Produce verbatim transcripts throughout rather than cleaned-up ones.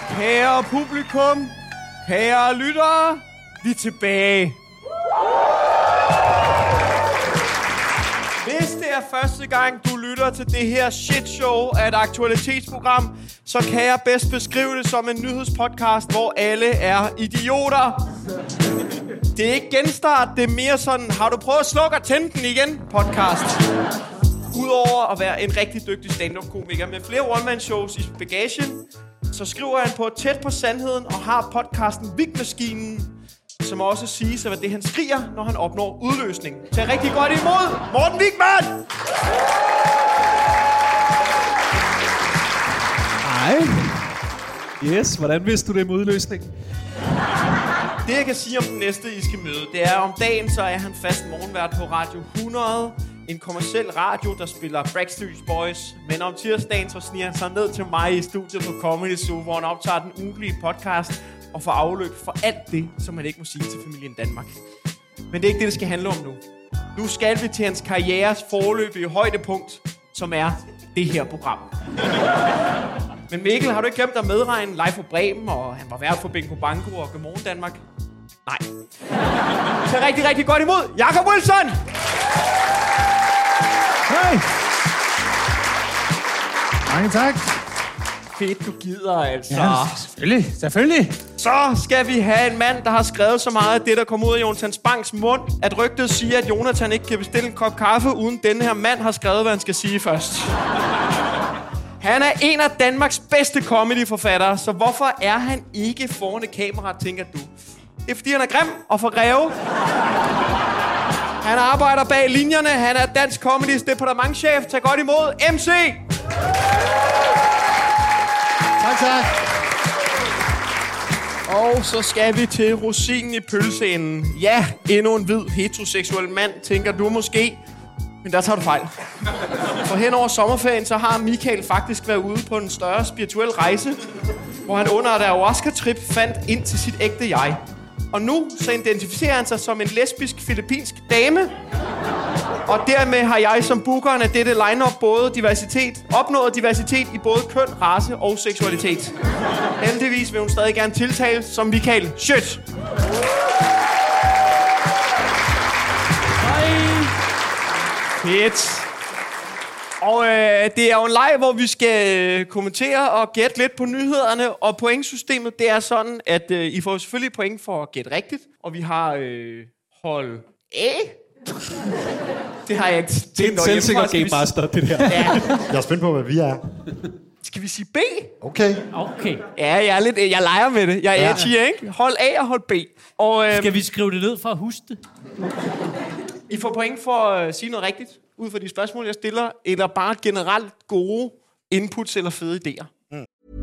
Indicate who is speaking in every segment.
Speaker 1: Kære publikum, kære lyttere, vi er tilbage. Hvis det er første gang, du lytter til det her shitshow af et aktualitetsprogram, så kan jeg bedst beskrive det som en nyhedspodcast, hvor alle er idioter. Det er ikke genstart, det er mere sådan, har du prøvet at slukke og tænde den igen podcast. Udover at være en rigtig dygtig stand-up-komiker med flere one-man-shows i bagagen, så skriver han på tæt på sandheden og har podcasten Vigmaskinen, som også siges at være det, han skriger, når han opnår udløsning. Tag rigtig godt imod Morten Wigman!
Speaker 2: Hej. Yes, hvordan vidste du det med udløsning?
Speaker 1: Det, jeg kan sige om den næste, I skal møde, det er, om dagen, så er han fast morgenvært på Radio hundrede. En kommerciel radio, der spiller Backstreet Boys. Men om tirsdagen, så sniger han sig ned til mig i studiet på Comedy Zoo, hvor han optager den ugentlige podcast og får afløb for alt det, som man ikke må sige til familien Danmark. Men det er ikke det, det skal handle om nu. Nu skal vi til hans karrieres forløbige højdepunkt, som er det her program. Men Mikkel, har du ikke glemt at medregne Live for Bremen, og han var vært for Bingo Banko og Godmorgen Danmark? Nej. Så rigtig, rigtig godt imod Jakob Wilson!
Speaker 2: Hej. Mange tak.
Speaker 1: Fedt, du gider altså.
Speaker 2: Ja, selvfølgelig. Selvfølgelig.
Speaker 1: Så skal vi have en mand, der har skrevet så meget af det, der kom ud af Jonathan Spangs mund, at rygtet siger, at Jonathan ikke kan bestille en kop kaffe, uden denne her mand har skrevet, hvad han skal sige først. Han er en af Danmarks bedste comedyforfattere, så hvorfor er han ikke foran et kamera, tænker du? Det er, fordi han er grim og for greve. Han arbejder bag linjerne. Han er dansk comedys departementschef. Tag godt imod M C.
Speaker 2: Tak, tak.
Speaker 1: Og så skal vi til rosinen i pølseenden. Ja, endnu en hvid heteroseksuel mand, tænker du måske. Men der tager du fejl. For hen over sommerferien, så har Michael faktisk været ude på en større spirituel rejse, hvor han under et ayahuasca-trip fandt ind til sit ægte jeg. Og nu så identificerer han sig som en lesbisk filippinsk dame. Og dermed har jeg som bookeren af dette line-up både diversitet, opnået diversitet i både køn, race og seksualitet. Heldigvis vil hun stadig gerne tiltales som Michael Schødt. Hej. Fedt. Og øh, det er jo en leg, hvor vi skal øh, kommentere og gætte lidt på nyhederne. Og pointsystemet, det er sådan, at øh, I får selvfølgelig point for at gætte rigtigt. Og vi har øh, hold A. Det har jeg ikke tænkt over hjemmefra.
Speaker 2: Det er en selvsikker game master, det der.
Speaker 1: Ja.
Speaker 3: Jeg er spændt på, hvad vi er.
Speaker 1: Skal vi sige B?
Speaker 3: Okay.
Speaker 4: Okay.
Speaker 1: Ja, jeg er lidt, jeg leger med det. Jeg er edgy, ikke? Hold A og hold B. Og, øh,
Speaker 4: Skal vi skrive det ned for at huske det?
Speaker 1: I får point for at sige noget rigtigt, ud fra de spørgsmål, jeg stiller, eller bare generelt gode inputs eller fede idéer. Mm.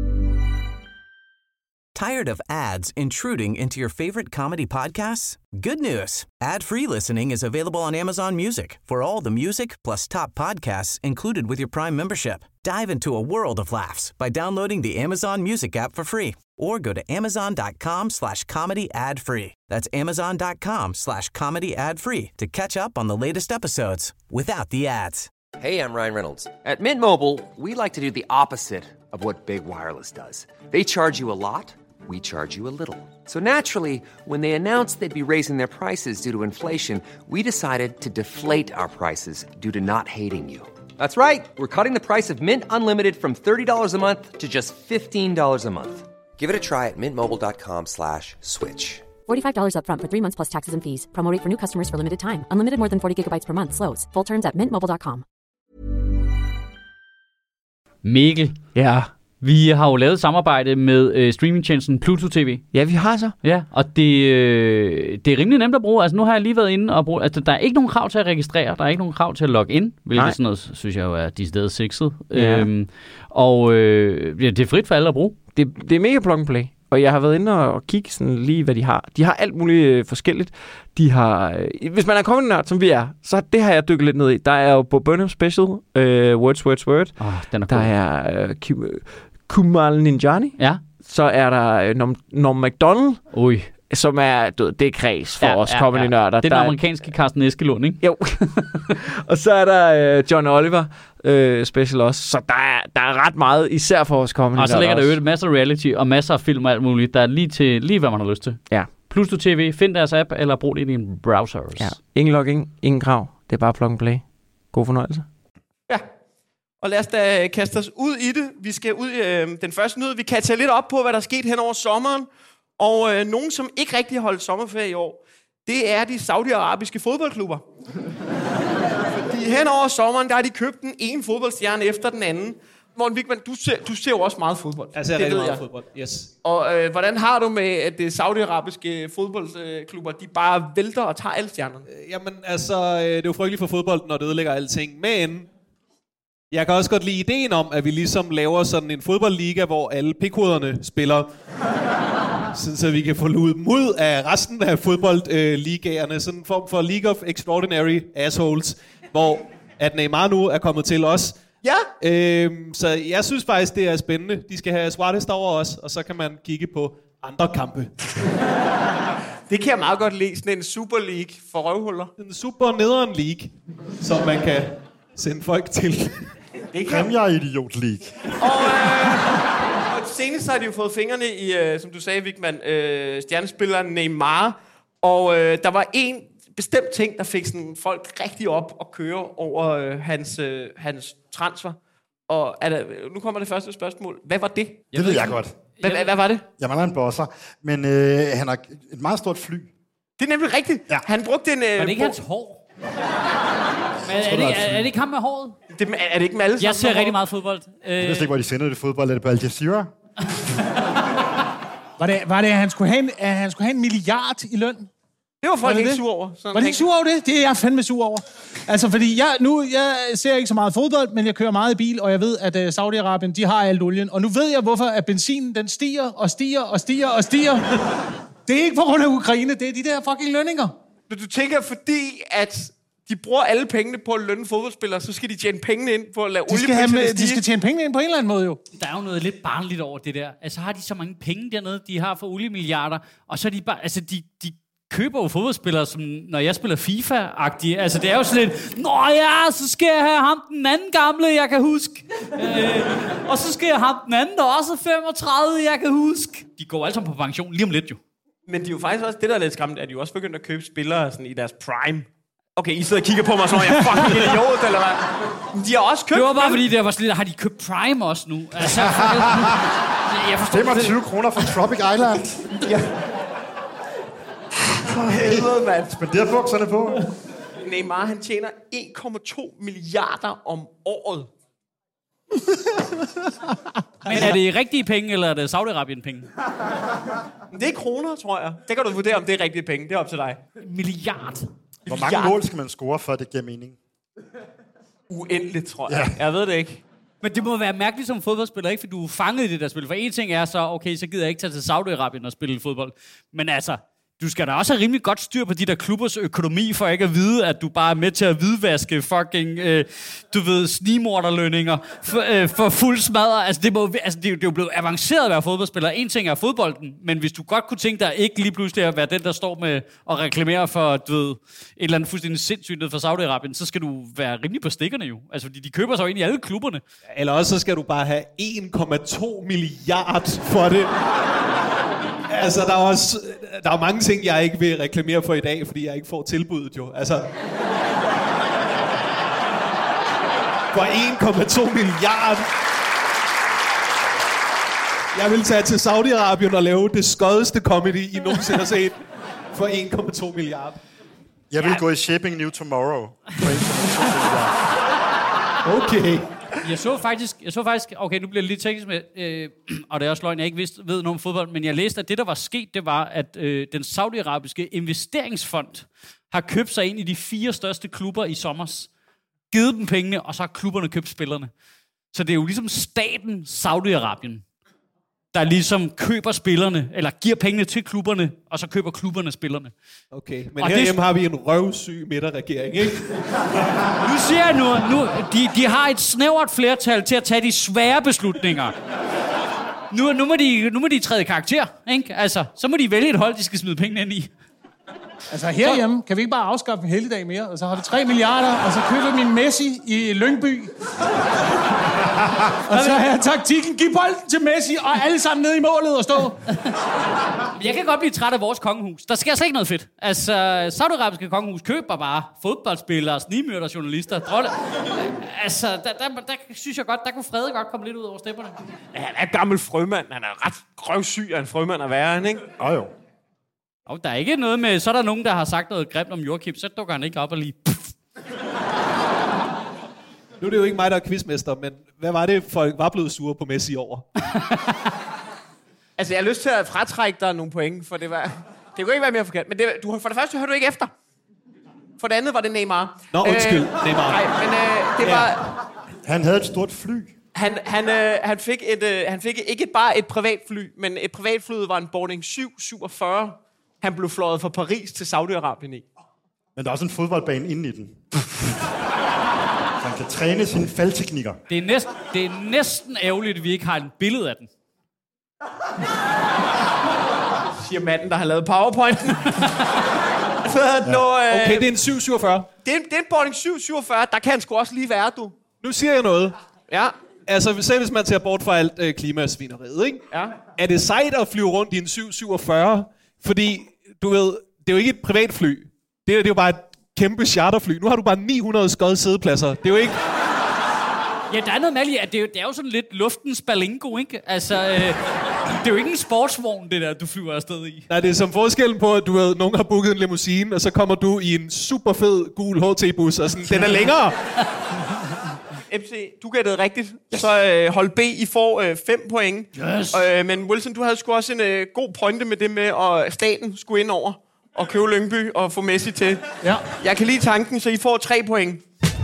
Speaker 5: Tired of ads intruding into your favorite comedy podcasts? Good news. Ad-free listening is available on Amazon Music for all the music plus top podcasts included with your Prime membership. Dive into a world of laughs by downloading the Amazon Music app for free or go to amazon.com slash comedy ad free. That's amazon.com slash comedy ad free to catch up on the latest episodes without the ads.
Speaker 6: Hey, I'm Ryan Reynolds. At Mint Mobile, we like to do the opposite of what Big Wireless does. They charge you a lot. We charge you a little. So naturally, when they announced they'd be raising their prices due to inflation, we decided to deflate our prices due to not hating you. That's right. We're cutting the price of Mint Unlimited from thirty dollars a month to just fifteen dollars a month. Give it a try at mintmobile.com slash switch.
Speaker 7: forty-five dollars up front for three months plus taxes and fees. Promo rate for new customers for limited time. Unlimited more than forty gigabytes per month. Slows full terms at mint mobile dot com.
Speaker 4: Mikkel.
Speaker 2: Ja.
Speaker 4: Vi har jo lavet et samarbejde med øh, streamingtjenesten Pluto T V.
Speaker 2: Ja, vi har så.
Speaker 4: Ja, og det, øh, det er rimelig nemt at bruge. Altså, nu har jeg lige været inde og bruge... Altså, der er ikke nogen krav til at registrere. Der er ikke nogen krav til at logge ind. Hvilket sådan noget, synes jeg jo er decideret sexet.
Speaker 2: Ja.
Speaker 4: Øhm, og øh, ja, det er frit for alle at bruge.
Speaker 2: Det, det er mega plug and play. Og jeg har været inde og, og kigge sådan lige, hvad de har. De har alt muligt øh, forskelligt. De har... Øh, hvis man er comedy-nørd, som vi er, så det har jeg dykket lidt ned i. Der er jo på Burnham Special, øh, Words, Words, Word.
Speaker 4: Oh, den er
Speaker 2: der
Speaker 4: cool.
Speaker 2: er øh, Kumail Nanjiani.
Speaker 4: Ja.
Speaker 2: Så er der øh, Norm, Norm Macdonald.
Speaker 4: Ui.
Speaker 2: som er, du ved, det er kreds for
Speaker 4: Ja,
Speaker 2: os
Speaker 4: ja,
Speaker 2: comedy-nørder.
Speaker 4: Det er den amerikanske Carsten Eskelund, ikke?
Speaker 2: Jo. Og så er der øh, John Oliver øh, special også. Så der er, der er ret meget, især for os comedy-nørder.
Speaker 4: Og så ligger der jo masser af reality og masser af film og alt muligt. Der er lige til lige hvad man har lyst til.
Speaker 2: Ja.
Speaker 4: Pluto T V, find deres app, eller brug det i dine browsers.
Speaker 2: Ja. Ingen login, ingen krav. Det er bare plug and play. God fornøjelse.
Speaker 1: Ja. Og lad os da kaste os ud i det. Vi skal ud i øh, den første nyhed. Vi kan tage lidt op på, hvad der er sket hen over sommeren. Og øh, nogen, som ikke rigtig har holdt sommerferie i år, det er de saudiarabiske fodboldklubber. Fordi hen over sommeren, der har de købt den ene fodboldstjerne efter den anden. Morten Wigman, du ser, du ser jo også meget fodbold.
Speaker 3: Jeg ser
Speaker 1: det
Speaker 3: rigtig
Speaker 1: ved
Speaker 3: meget
Speaker 1: jeg.
Speaker 3: fodbold, yes.
Speaker 1: Og øh, hvordan har du med, at det saudiarabiske fodboldklubber, de bare vælter og tager alle stjernerne?
Speaker 3: Jamen, altså, det er jo frygteligt for fodbold, når det ødelægger alting. Men jeg kan også godt lide ideen om, at vi ligesom laver sådan en fodboldliga, hvor alle pikhoderne spiller. Sådan så vi kan få luet dem ud af resten af fodboldligaerne. Sådan en form for League of Extraordinary Assholes, hvor at Neymar nu er kommet til os.
Speaker 1: Ja.
Speaker 3: Øhm, så jeg synes faktisk, det er spændende. De skal have Suarez over os, og så kan man kigge på andre kampe.
Speaker 1: Det kan jeg meget godt lide. Sådan en Super League for røvhuller.
Speaker 3: En super nederen league, som man kan sende folk til.
Speaker 1: Det kan
Speaker 8: Premier Idiot League.
Speaker 1: Og, øh, og senest har de jo fået fingrene i, øh, som du sagde, Wigman, øh, stjernespilleren Neymar. Og øh, der var en bestemt ting, der fik sådan folk rigtig op og køre over øh, hans, øh, hans transfer. Og er der, nu kommer det første spørgsmål. Hvad var det?
Speaker 8: Det ved jeg godt.
Speaker 1: Hvad, hvad, hvad var det?
Speaker 8: Jeg mangler en bosser, men øh, han har et meget stort fly.
Speaker 1: Det er nemlig rigtigt.
Speaker 8: Ja.
Speaker 1: Han brugte en... Øh,
Speaker 4: Var det ikke hans hår? Men er, det, er, er det ikke ham med håret?
Speaker 1: det, er det ikke med alle
Speaker 4: Jeg ser
Speaker 1: sammen?
Speaker 4: rigtig meget fodbold.
Speaker 8: Jeg
Speaker 4: Øh,
Speaker 8: ved ikke, hvor de sender det fodbold. Er det på Al Jazeera?
Speaker 9: Var det, var det at, han skulle have en, at han skulle have en milliard i løn?
Speaker 1: Det var folk
Speaker 9: Var det
Speaker 1: ikke
Speaker 9: det?
Speaker 1: sur over. Sådan
Speaker 9: Var det ikke sur over det? Det er jeg fandme sur over. Altså, fordi jeg, nu, jeg ser ikke så meget fodbold, men jeg kører meget i bil, og jeg ved, at uh, Saudi-Arabien, de har alt olien. Og nu ved jeg, hvorfor at benzinen, den stiger og stiger og stiger og stiger. Det er ikke på grund af Ukraine, det er de der fucking lønninger.
Speaker 1: Du, du tænker, fordi at de bruger alle pengene på at lønne fodboldspillere, så skal de tjene pengene ind på at lade
Speaker 9: De skal, have
Speaker 1: oliepriserne
Speaker 9: med, de skal
Speaker 1: stige.
Speaker 9: tjene penge ind på en eller anden måde, jo.
Speaker 4: Der er jo noget lidt barnligt over det der. Altså har de så mange penge dernede, de har for oliemilliarder, og så er de bare, altså de, de køber jo fodboldspillere, som når jeg spiller FIFA-agtige. Altså det er jo sådan lidt, nå ja, så skal jeg have ham den anden gamle, jeg kan huske. Øh, og så skal jeg have ham den anden, der også er femogtredive, jeg kan huske. De går alle sammen på pension lige om lidt jo.
Speaker 1: Men de er jo faktisk også, det der er lidt skræmmende, at de jo også begyndt at købe spillere sådan i deres prime. Okay, I sidder og kigger på mig, så jeg er fucking idiot, eller hvad? Men de har også købt...
Speaker 4: Det var bare fordi, der var sådan lidt, har de købt Prime også nu? Altså, jeg forstår
Speaker 8: femogtyve kroner for Tropic Island.
Speaker 1: Ja. For helvede, mand.
Speaker 8: Spenderer bukserne på.
Speaker 1: Neymar, han tjener en komma to milliarder om året.
Speaker 4: Men er det rigtige penge, eller er det Saudi-Arabien penge?
Speaker 1: Men det er kroner, tror jeg. Det kan du vurdere, om det er rigtige penge. Det er op til dig.
Speaker 4: Milliard.
Speaker 8: Hvor mange mål skal man score, for at det giver mening?
Speaker 1: Uendeligt, tror jeg. Ja. Jeg ved det ikke.
Speaker 4: Men det må være mærkeligt som fodboldspiller, ikke? For du er fanget i det der spil. For en ting er så, okay, så gider jeg ikke tage til Saudi-Arabien og spille fodbold. Men altså, du skal da også have rimelig godt styr på de der klubbers økonomi, for ikke at vide, at du bare er med til at hvidvaske fucking, øh, du ved, snigmorderlønninger for, øh, for fuld smadre. Altså, det, må, altså det, det er jo blevet avanceret at være fodboldspiller. En ting er fodbolden, men hvis du godt kunne tænke dig ikke lige pludselig at være den, der står med og reklamere for, du ved, et eller andet fuldstændig sindssygt ned for Saudi-Arabien, så skal du være rimelig på stikkerne jo. Altså, fordi de køber sig jo ind i alle klubberne.
Speaker 3: Eller også så skal du bare have en komma to milliard for det. Altså, der er også der er mange ting, jeg ikke vil reklamere for i dag, fordi jeg ikke får tilbuddet jo. Altså, for en komma to milliard. Jeg vil tage til Saudi-Arabien og lave det skodeste comedy, I nogensinde har set, for en komma to milliard.
Speaker 8: Jeg vil ja. gå i Shipping New Tomorrow. For en komma to milliard.
Speaker 3: Okay.
Speaker 4: Jeg så faktisk, jeg så faktisk, okay, nu bliver det lidt teknisk med, øh, og det er også løgn, jeg ikke vidste, ved noget om fodbold, men jeg læste, at det, der var sket, det var, at øh, den saudiarabiske investeringsfond har købt sig ind i de fire største klubber i sommers, givet dem pengene, og så har klubberne købt spillerne. Så det er jo ligesom staten Saudi-Arabien, der ligesom køber spillerne, eller giver pengene til klubberne, og så køber klubberne spillerne.
Speaker 3: Okay, men
Speaker 4: og
Speaker 3: herhjemme
Speaker 4: det...
Speaker 3: har vi en røvsyg midterregering, ikke?
Speaker 4: Nu siger jeg nu, nu de, de har et snævert flertal til at tage de svære beslutninger. nu, nu, må de, nu må de træde karakter, ikke? Altså, så må de vælge et hold, de skal smide pengene ind i.
Speaker 9: Altså herhjemme, kan vi ikke bare afskaffe en helligdag mere, og så har vi tre milliarder, og så køber vi Messi i Lyngby. Og så har taktikken, giv bolden til Messi, og alle sammen nede i målet og stå.
Speaker 4: Jeg kan godt blive træt af vores kongehus. Der sker altså ikke noget fedt. Altså, Saudi-Arabiske kongehus køber bare fodboldspillere, snigmyrder, journalister. Drolle. Altså, der, der, der synes jeg godt, der kunne Frede godt komme lidt ud over stepperne.
Speaker 1: Ja, han er gammel frømand. Han er ret grøvsyg af en frømand at være, ikke?
Speaker 8: Åh oh, jo.
Speaker 4: Og der er ikke noget med, så er der nogen, der har sagt noget grimt om Joachim, så dukker han ikke op og lige...
Speaker 3: Nu er det jo ikke mig, der er quizmester, men hvad var det, folk var blevet sure på Messi over?
Speaker 1: Altså, jeg har lyst til at fratrække dig nogle point, for det var... Det kunne ikke være mere forkert, men det, du, for det første hørte du ikke efter. For det andet var det Neymar.
Speaker 3: Nå, undskyld,
Speaker 1: øh,
Speaker 3: Neymar.
Speaker 1: Nej, men øh, det
Speaker 3: ja.
Speaker 1: var...
Speaker 8: Han havde et stort fly.
Speaker 1: Han, han, øh, han, fik et, øh, han fik ikke bare et privatfly, men et privatfly var en Boeing syv syvogfyrre. Han blev fløjet fra Paris til Saudi-Arabien i.
Speaker 8: Men der er også en fodboldbane inde i den. Så han kan træne sine faldteknikker.
Speaker 4: Det er, næsten, det er næsten ærgerligt, at vi ikke har et billede af den.
Speaker 1: Siger manden, der har lavet PowerPointen.
Speaker 3: Ja. Nå, øh, okay, det er en syv syvogfyrre.
Speaker 1: Det er, det er en Boeing syv syvogfyrre. Der kan han sgu også lige være, du.
Speaker 3: Nu siger jeg noget.
Speaker 1: Ja.
Speaker 3: Altså, selv hvis man tager bort fra alt øh, klimasvineriet, ikke?
Speaker 1: Ja.
Speaker 3: Er det sejt at flyve rundt i en syv syvogfyrre? Fordi, du ved, det er jo ikke et privatfly. Det er, det er jo bare et kæmpe charterfly. Nu har du bare ni hundrede skøde sædepladser. Det er jo ikke...
Speaker 4: Ja, der er noget mærkeligt, at det er, jo, det er jo sådan lidt luftens balingo, ikke? Altså, øh, det er jo ikke en sportsvogn, det der, du flyver afsted i.
Speaker 3: Nej, det er som forskellen på, at du ved, nogen har booket en limousine, og så kommer du i en super fed gul H T-bus, og sådan, den er længere.
Speaker 1: M C, du gættede rigtigt. Så øh, hold B, I får øh, fem point.
Speaker 4: Yes.
Speaker 1: Øh, men Wilson, du havde sgu også en øh, god pointe med det med, at staten skulle ind over og købe Lyngby og få Messi til.
Speaker 9: Ja.
Speaker 1: Jeg kan lide tanken, så I får tre point.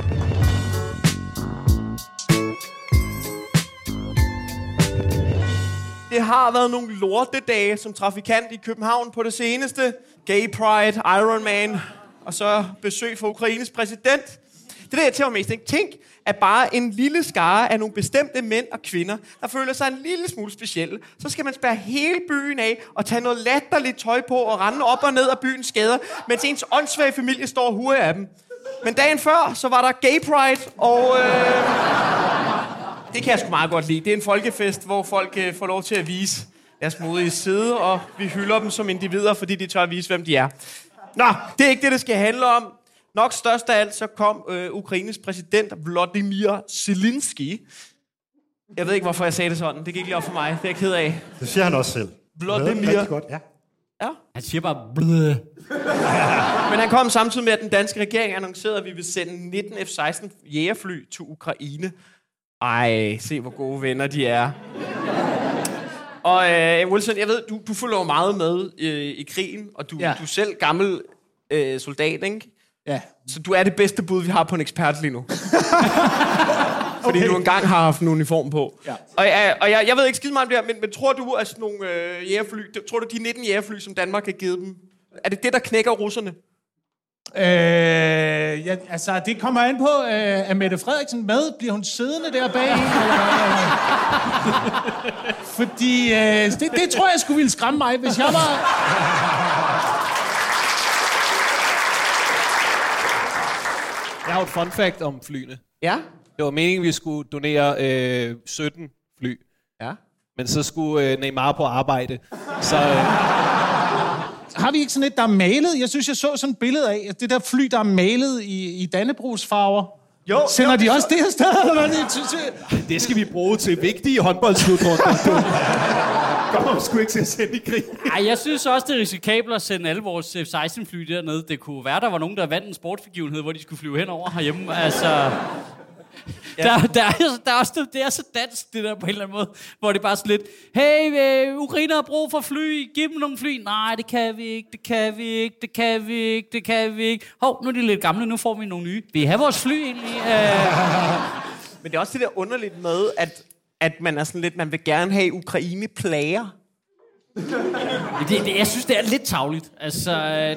Speaker 1: Det har været nogle lortedage som trafikant i København på det seneste. Gay Pride, Iron Man, og så besøg fra Ukraines præsident. Det der, jeg tænker mest, ikke? Tænk, at bare en lille skare af nogle bestemte mænd og kvinder, der føler sig en lille smule specielle, så skal man spærre hele byen af og tage noget latterligt tøj på og rende op og ned af byens gader, mens ens åndssvage familie står og huer af dem. Men dagen før, så var der Gay Pride, og øh, det kan jeg sgu meget godt lide. Det er en folkefest, hvor folk øh, får lov til at vise deres modige side, og vi hylder dem som individer, fordi de tør at vise, hvem de er. Nå, det er ikke det, det skal handle om. Nok størst af alt, så kom øh, Ukraines præsident Volodymyr Zelensky. Jeg ved ikke, hvorfor jeg sagde det sådan. Det gik lige op for mig. Det er jeg ked af.
Speaker 8: Det siger han også selv.
Speaker 1: Volodymyr.
Speaker 8: Godt, ja.
Speaker 1: Ja.
Speaker 4: Han siger bare bløh.
Speaker 1: Men han kom samtidig med, at den danske regering annoncerede, at vi vil sende nitten F seksten jægerfly til Ukraine. Ej, se hvor gode venner de er. Og øh, Wilson, jeg ved, du, du følger meget med øh, i krigen, og du, ja. du er selv gammel øh, soldat, ikke?
Speaker 9: Ja.
Speaker 1: Så du er det bedste bud, vi har på en ekspert lige nu. Fordi okay. du engang har haft en uniform på. Ja. Og, jeg, og jeg, jeg ved ikke skide meget om det her, men, men tror du, at sådan nogle øh, jægerfly, tror du, de nitten jægerfly, som Danmark har givet dem, er det det, der knækker russerne?
Speaker 9: Øh, ja, altså, det kommer an på, øh, er Mette Frederiksen med? Bliver hun siddende der bag? Fordi øh, det, det tror jeg skulle ville skræmme mig, hvis jeg var...
Speaker 3: Jeg har et fun fact om flyene.
Speaker 1: Ja?
Speaker 3: Det var meningen, at vi skulle donere øh, sytten fly.
Speaker 1: Ja.
Speaker 3: Men så skulle øh, Neymar på arbejde. Så... Øh...
Speaker 9: Har vi ikke sådan et, der er malet? Jeg synes, jeg så sådan et billede af, at det der fly, der er malet i, i Dannebrogsfarver. Jo, Sender jo, de også så... det her sted? Eller
Speaker 3: det skal vi bruge til vigtige håndboldsslutrunder. Kommer sgu ikke til at sende i krig.
Speaker 4: Ej, jeg synes også, det er risikabelt at sende alle vores F seksten fly dernede. Det kunne være, der var nogen, der vandt en sportsbegivenhed, hvor de skulle flyve henover herhjemme. Altså... Ja. Der, der, er, der er også, det er så dansk, det der på en eller anden måde, hvor det er bare sådan lidt, hey, øh, Ukraine har brug for fly, giv dem nogle fly. Nej, det kan vi ikke, det kan vi ikke, det kan vi ikke, det kan vi ikke. Hov, nu er de lidt gamle, nu får vi nogle nye. Vil I have vores fly egentlig? Uh...
Speaker 1: Men det er også det der underligt med, at, at man er sådan lidt, man vil gerne have Ukraine plager.
Speaker 4: det, det, jeg synes, det er lidt tarveligt. Altså...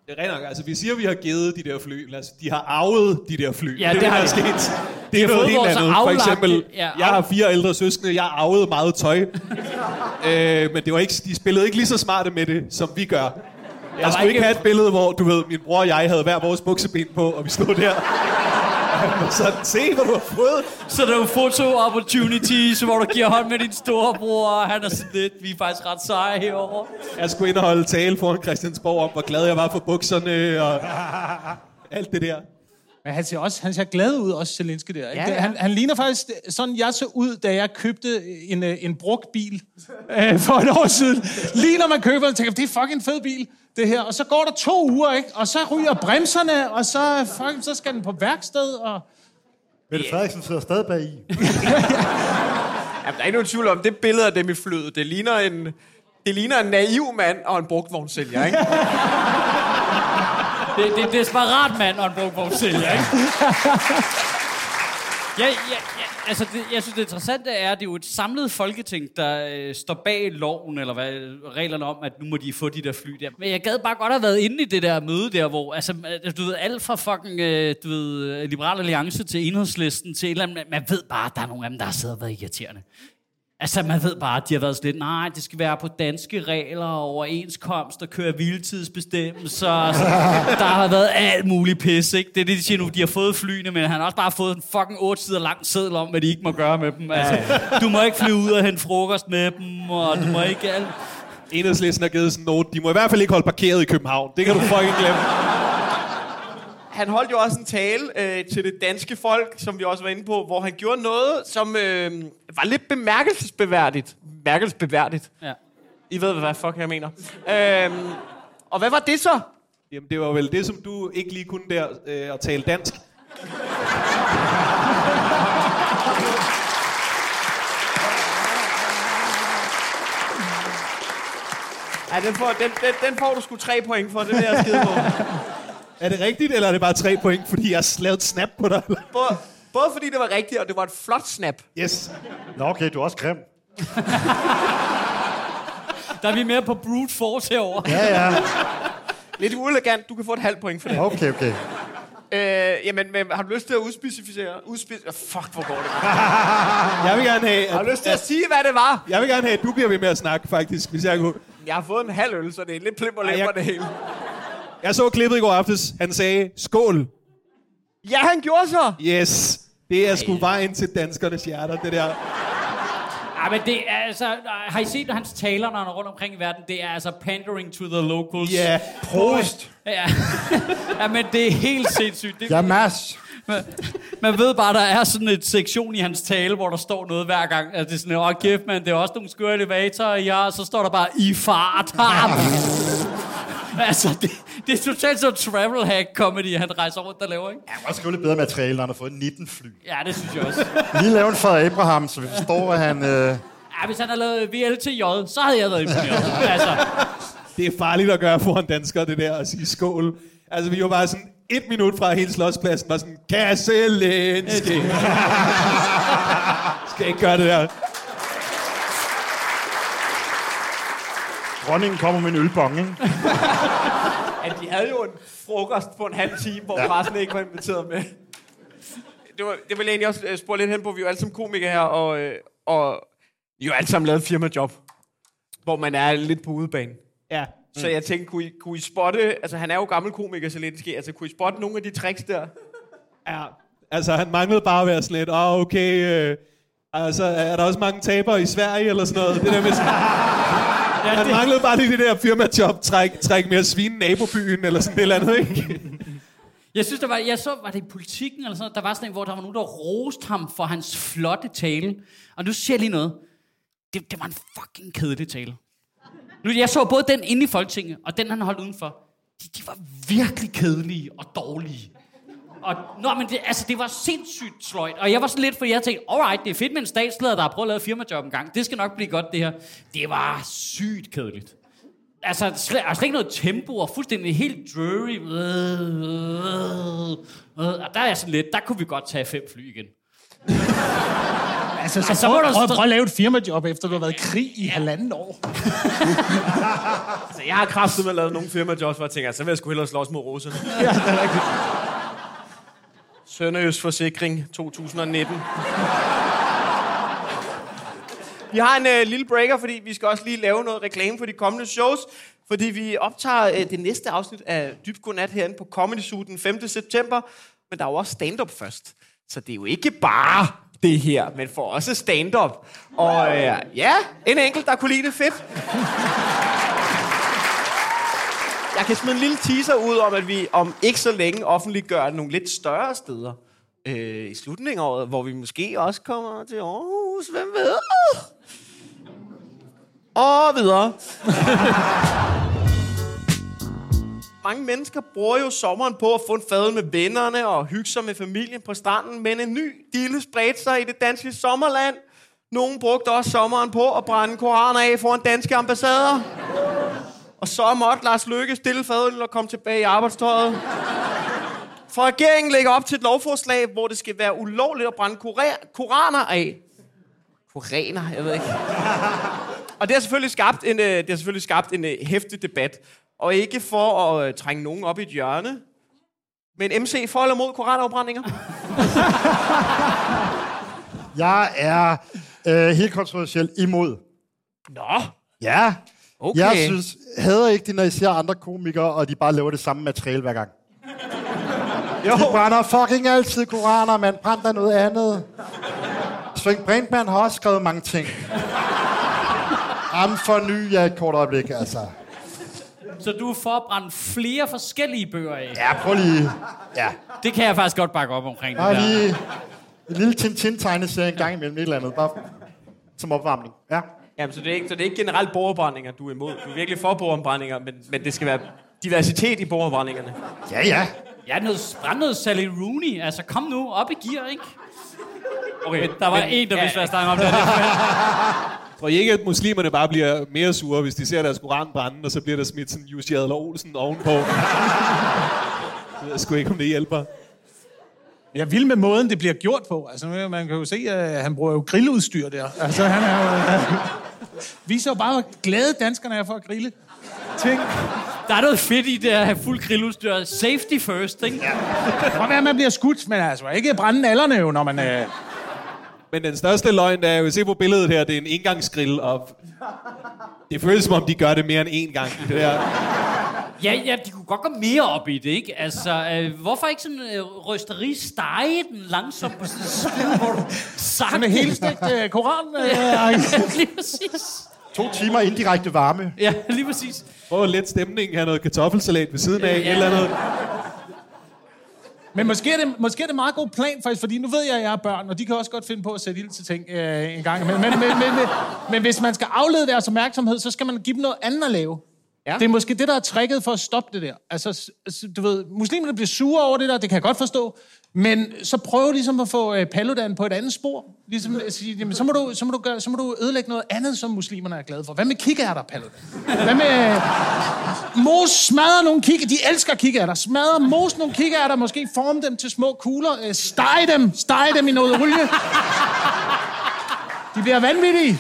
Speaker 3: Det er rent nok. Altså, vi siger, at vi har givet de der fly. Altså, de har arvet de der fly.
Speaker 4: Ja,
Speaker 3: det,
Speaker 4: det,
Speaker 3: det
Speaker 4: har
Speaker 3: er
Speaker 4: de.
Speaker 3: sket. Det er noget helt andet. For eksempel, ja, jeg har fire ældre søskende. Jeg arvede meget tøj. øh, men det var ikke, de spillede ikke lige så smarte med det, som vi gør. Jeg skulle ikke have et billede, hvor, du ved, min bror og jeg havde hver vores bukseben på, og vi stod der. Så se, hvad du har fået.
Speaker 4: Så der er jo foto-opportunities, hvor du giver hånd med din storebror, og han er sådan lidt, vi er faktisk ret seje herovre.
Speaker 3: Jeg skulle ind og holde tale foran Christiansborg om, hvor glad jeg var for bukserne, og alt det der.
Speaker 9: Men han ser også han ser glad ud, også Zelensky der. Ikke?
Speaker 2: Ja, ja.
Speaker 9: Han, han ligner faktisk sådan, jeg så ud, da jeg købte en, en brugt bil øh, for et år siden. Lige når man køber den, tænker det er fucking fed bil, det her. Og så går der to uger, ikke? Og så ryger bremserne, og så, fucking, så skal den på værksted, og...
Speaker 8: Mette Frederiksen sidder stadig bag i.
Speaker 1: Jamen, der er ikke nogen tvivl om, det billede af dem i flyet, det ligner en, det ligner en naiv mand og en brugtvognsælger, ikke?
Speaker 4: Det, det er en desperat mand og en brugtvognsælger, ikke? Ja, ja, ja, altså det, jeg synes det interessante er, at det er jo et samlet folketing, der øh, står bag loven, eller hvad, reglerne om, at nu må de få de der fly der. Men jeg gad bare godt have været inde i det der møde der, hvor, altså, du ved, alt fra fucking, øh, du ved, Liberal Alliance til Enhedslisten til et eller andet, man ved bare, at der er nogle af dem, der har siddet og været irriterende. Altså, man ved bare, at de har været sådan lidt, nej, det skal være på danske regler og overenskomst og køre hviletidsbestemmelser. Altså, der har været alt muligt pis, ikke? Det er det, de siger nu, de har fået flyene, men han har også bare fået en fucking otte sider lang seddel om, hvad de ikke må gøre med dem. Altså, du må ikke flyve ud og hente frokost med dem, og du må ikke... Alt.
Speaker 3: Enhedslisten har givet sådan en note. De må i hvert fald ikke holde parkeret i København. Det kan du fucking glemme.
Speaker 1: Han holdt jo også en tale øh, til det danske folk, som vi også var inde på, hvor han gjorde noget, som øh, var lidt bemærkelsesbeværdigt. Bemærkelsesbeværdigt.
Speaker 4: Ja.
Speaker 1: I ved, hvad fuck jeg mener. Øh, og hvad var det så?
Speaker 3: Jamen, det var vel det, som du ikke lige kunne der, øh, at tale dansk.
Speaker 1: Ej, den får, den, den, den får du sgu tre point for, det vil jeg skide på.
Speaker 3: Er det rigtigt, eller er det bare tre point, fordi jeg har lavet et snap på dig?
Speaker 1: Både, både fordi det var rigtigt, og det var et flot snap.
Speaker 3: Yes.
Speaker 8: Nå, okay, du er også grim.
Speaker 4: Der er vi mere på brute force herovre.
Speaker 8: Ja, ja.
Speaker 1: Lidt uelegant, du kan få et halvt point for det.
Speaker 8: Okay, okay.
Speaker 1: Øh, jamen, men har du lyst til at udspecificere? Udspec- oh, fuck, hvor går det?
Speaker 3: Jeg vil gerne have...
Speaker 1: Har du lyst til at sige, hvad det var?
Speaker 3: Jeg vil gerne have, at du bliver ved med at snakke, faktisk, hvis jeg kunne.
Speaker 1: Jeg har fået en halv øl, så det er lidt plimmer
Speaker 3: Ej,
Speaker 1: lemmer
Speaker 3: jeg-
Speaker 1: det hele.
Speaker 3: Jeg så klippet i går aftes. Han sagde, skål.
Speaker 1: Ja, han gjorde så.
Speaker 3: Yes. Det er sgu vejen til danskernes hjerter, det der.
Speaker 4: Ja, men det er altså... Har I set hans taler, når han er rundt omkring i verden? Det er altså pandering to the locals.
Speaker 3: Ja, prost.
Speaker 4: Ja, ja, men det er helt sindssygt. Det,
Speaker 8: Ja, Mads.
Speaker 4: man, man ved bare, der er sådan et sektion i hans tale, hvor der står noget hver gang. Altså, det er sådan, åh kæft, man, det er også nogle skøre elevatorer, ja, og så står der bare, i fart. Altså, det, det er totalt så travel hack comedy, han rejser rundt og laver, ikke?
Speaker 8: Han må skrive lidt bedre materiale, når han har fået nitten fly.
Speaker 4: Ja, det synes jeg også.
Speaker 8: Lige lave en Fader Abraham, så vi forstår, at han... Øh...
Speaker 4: Ja, hvis han havde lavet V L T J, så havde jeg været imponeret. Altså,
Speaker 3: Det er farligt at gøre foran danskere, det der, at sige skål. Altså, vi var bare sådan et minut fra hele Slotspladsen, var sådan, Kasselenski. Skal ikke gøre det der.
Speaker 8: Dronningen kommer med en ølbong, ikke?
Speaker 1: At de havde jo en frokost på en halv time, hvor ja. pressen ikke var inviteret med. Det, var, det vil jeg egentlig også uh, spore lidt hen på. Vi er jo alle sammen komikere her, og, uh, og vi har jo alle sammen lavet et firmajob, hvor man er lidt på udebane.
Speaker 3: Ja.
Speaker 1: Så jeg tænkte, kunne I, kunne I spotte... Altså, han er jo gammel komiker, Zelensky. Altså, kunne I spotte nogle af de tricks der?
Speaker 3: Ja. Altså, han manglede bare at være sådan lidt, åh, oh, okay, øh, altså, er der også mange tabere i Sverige, eller sådan noget? Det der med sådan, ja, han det... manglede bare lige det der firmajob, træk, træk mere svine nabobyen, eller sådan et eller andet, ikke?
Speaker 4: jeg synes, der var, jeg så, var det i Politikken, eller sådan noget, der var sådan en, hvor der var nogen, der roste ham for hans flotte tale. Og nu siger jeg lige noget. Det, det var en fucking kedelig tale. Nu, jeg så både den inde i Folketinget, og den, han holdt udenfor. De, de var virkelig kedelige og dårlige. Og, nå, men det, altså, det var sindssygt sløjt. Og jeg var sådan lidt, fordi jeg tænkte, alright, det er fedt med en statsleder, der har prøvet at lave et firmajob en gang. Det skal nok blive godt, det her. Det var sygt kedeligt. Altså, slet, altså ikke noget tempo, og fuldstændig helt dreary. Og der er jeg sådan lidt, der kunne vi godt tage fem fly igen.
Speaker 9: Altså, så
Speaker 4: Ej, så
Speaker 9: prøv,
Speaker 4: må der
Speaker 9: prøv,
Speaker 4: stå-
Speaker 9: prøv at lave et firmajob, efter du har været i krig i halvanden år.
Speaker 1: Altså, jeg har kraftigt med lavet nogle firmajobs, hvor jeg tænker, så vil jeg sgu hellere slås mod russerne.
Speaker 9: Ja, det er rigtigt.
Speaker 1: Sønderjysk Forsikring to tusind nitten. Vi har en øh, lille breaker, fordi vi skal også lige lave noget reklame for de kommende shows. Fordi vi optager øh, det næste afsnit af Dybt Godnat herinde på Comedy Zoo den femte september. Men der er jo også stand-up først. Så det er jo ikke bare det her, men for også stand-up. Og øh, ja, en enkelt, der kunne lide det fedt. Jeg kan smide en lille teaser ud om, at vi om ikke så længe offentliggør nogle lidt større steder øh, i slutningen af året, hvor vi måske også kommer til Aarhus. Hvem ved? Og videre. Mange mennesker bruger jo sommeren på at få en fadøl med vennerne og hygge sig med familien på stranden, men en ny dille spredte sig i det danske sommerland. Nogen brugte også sommeren på at brænde koraner af foran danske ambassader. Og så måtte Lars Løkke stille fadøl og komme tilbage i arbejdstøjet. For regeringen lægger op til et lovforslag, hvor det skal være ulovligt at brænde kora- koraner af. Koraner, jeg ved ikke. Og det har selvfølgelig skabt en, det har selvfølgelig skabt en heftig debat. Og ikke for at trænge nogen op i et hjørne. Men M C for eller mod koranafbrændinger?
Speaker 8: Jeg er øh, helt kontroversielt imod.
Speaker 1: Nå.
Speaker 8: Ja.
Speaker 1: Okay.
Speaker 8: Jeg synes, hader ikke det, når I ser andre komikere, og de bare laver det samme materiale hver gang. Jo. De brænder fucking altid koraner, man brænder noget andet. Svend Brinkmann har også skrevet mange ting. Jamen for ny, ja, et kort øjeblik, altså.
Speaker 4: Så du er for at brænde flere forskellige bøger af?
Speaker 8: Ja, prøv lige. Ja.
Speaker 4: Det kan jeg faktisk godt bakke op omkring.
Speaker 8: Bare
Speaker 4: det der.
Speaker 8: lige en lille Tintin-tegneserie en gang imellem et eller andet, bare som opvarmning. Ja.
Speaker 1: Jamen, så det er ikke, så det er ikke generelt bogafbrændinger, du er imod. Du er virkelig for bogafbrændinger, men, men det skal være diversitet i bogafbrændingerne.
Speaker 8: Ja, ja.
Speaker 4: Ja, noget, brænd noget Sally Rooney. Altså, kom nu, op i gear, ikke? Okay, der var
Speaker 1: men-
Speaker 4: en, der
Speaker 1: ja,
Speaker 4: vidste, hvad jeg snakkede om. Det
Speaker 3: Tror I ikke, at muslimerne bare bliver mere sure, hvis de ser deres koran brænde, og så bliver der smidt sådan Jussi Adler Olsen ovenpå? Jeg ved sgu ikke, om det hjælper.
Speaker 9: Jeg vil med måden, det bliver gjort på. Altså, man kan jo se, at han bruger jo grilludstyr der. Altså, han er jo... Øh, viser jo bare, hvor glade danskerne er for at grille. Tænk.
Speaker 4: Der er noget fedt i det at have fuld grilludstyr. Safety first, ikke? Ja.
Speaker 9: Det kan være, at man bliver skudt, men altså ikke brænde nallerne jo, når man... Øh...
Speaker 3: Men den største løgn, der er jo, se på billedet her, det er en engangsgrill, og det føles som om, de gør det mere end én gang. Det der.
Speaker 4: Ja, ja, de kunne godt gå mere op i det, ikke? Altså, øh, hvorfor ikke sådan øh, røsteri stege den langsomt på sådan en skid, hvor du sagt...
Speaker 9: Sådan en helstegt øh, koran. Øh,
Speaker 4: Lige præcis.
Speaker 8: To timer indirekte varme.
Speaker 4: Ja, lige præcis.
Speaker 3: Prøv at lette stemningen, have noget kartoffelsalat ved siden af,
Speaker 4: Ja.
Speaker 3: ja. eller andet.
Speaker 9: Men måske er, det, måske er det en meget god plan, faktisk, fordi nu ved jeg, at jeg har børn, og de kan også godt finde på at sætte ild til ting øh, en gang. Men, men, men, men, men, men hvis man skal aflede deres opmærksomhed, så skal man give dem noget andet at lave. Ja. Det er måske det, der er tricket for at stoppe det der. Altså, s- s- du ved, muslimerne bliver sure over det der, det kan jeg godt forstå. Men så prøv ligesom at få øh, Paludan på et andet spor. Ligesom at sige, jamen, så må, du, så, må du gøre, så må du ødelægge noget andet, som muslimerne er glade for. Hvad med kikærter, Paludan? Hvad med... Øh, mos smadrer nogle kikærter. De elsker kikærter. Smadrer mos nogle kikærter, måske forme dem til små kugler. Øh, steg dem. Steg dem i noget olie. De bliver vanvittige.